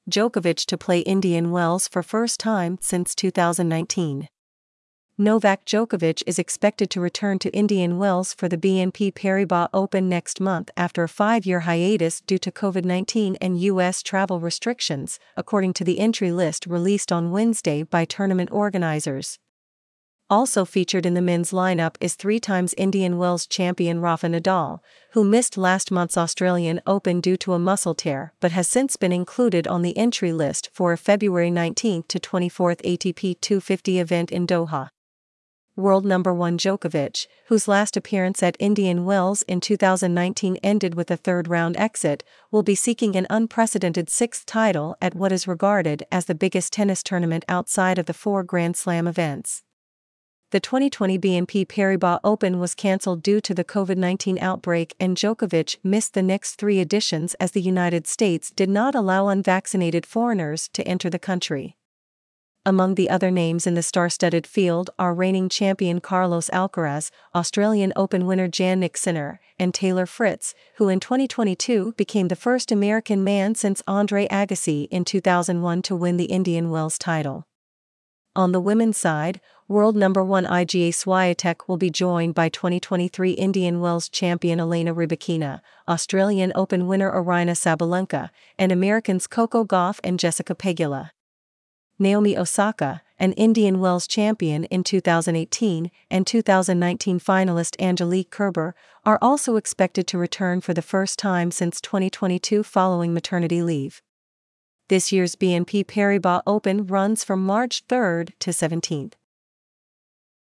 Djokovic to play Indian Wells for first time since 2019. Novak Djokovic is expected to return to Indian Wells for the BNP Paribas Open next month after a 5-year hiatus due to COVID-19 and U.S. travel restrictions, according to the entry list released on Wednesday by tournament organizers. Also featured in the men's lineup is 3-time Indian Wells champion Rafa Nadal, who missed last month's Australian Open due to a muscle tear but has since been included on the entry list for a February 19 to 24 ATP 250 event in Doha. World number 1 Djokovic, whose last appearance at Indian Wells in 2019 ended with a third-round exit, will be seeking an unprecedented 6th title at what is regarded as the biggest tennis tournament outside of the 4 Grand Slam events. The 2020 BNP Paribas Open was cancelled due to the COVID-19 outbreak, and Djokovic missed the next 3 editions as the United States did not allow unvaccinated foreigners to enter the country. Among the other names in the star-studded field are reigning champion Carlos Alcaraz, Australian Open winner Jannik Sinner, and Taylor Fritz, who in 2022 became the first American man since Andre Agassi in 2001 to win the Indian Wells title. On the women's side, world number 1 Iga Swiatek will be joined by 2023 Indian Wells champion Elena Rybakina, Australian Open winner Aryna Sabalenka, and Americans Coco Gauff and Jessica Pegula. Naomi Osaka, an Indian Wells champion in 2018 and 2019 finalist Angelique Kerber, are also expected to return for the first time since 2022 following maternity leave. This year's BNP Paribas Open runs from March 3 to 17.